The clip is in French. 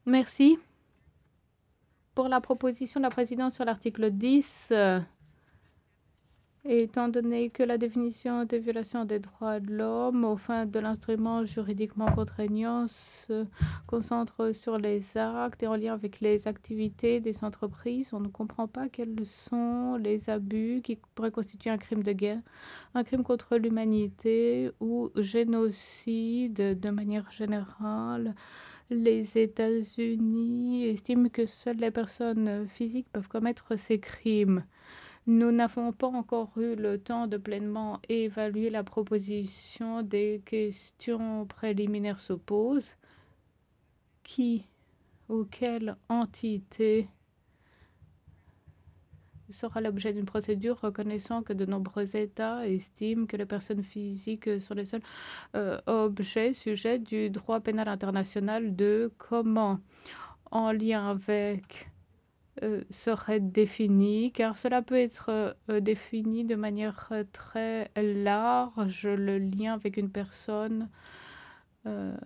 Merci pour la proposition de la présidence sur l'article 10. Étant donné que la définition des violations des droits de l'homme au fin de l'instrument juridiquement contraignant se concentre sur les actes et en lien avec les activités des entreprises, on ne comprend pas quels sont les abus qui pourraient constituer un crime de guerre, un crime contre l'humanité ou génocide de manière générale. Les États-Unis estiment que seules les personnes physiques peuvent commettre ces crimes. Nous n'avons pas encore eu le temps de pleinement évaluer la proposition. Des questions préliminaires se posent. Qui ou quelle entité sera l'objet d'une procédure reconnaissant que de nombreux États estiment que les personnes physiques sont les seuls objets sujets du droit pénal international? De comment, en lien avec serait défini, car cela peut être défini de manière très large, le lien avec une personne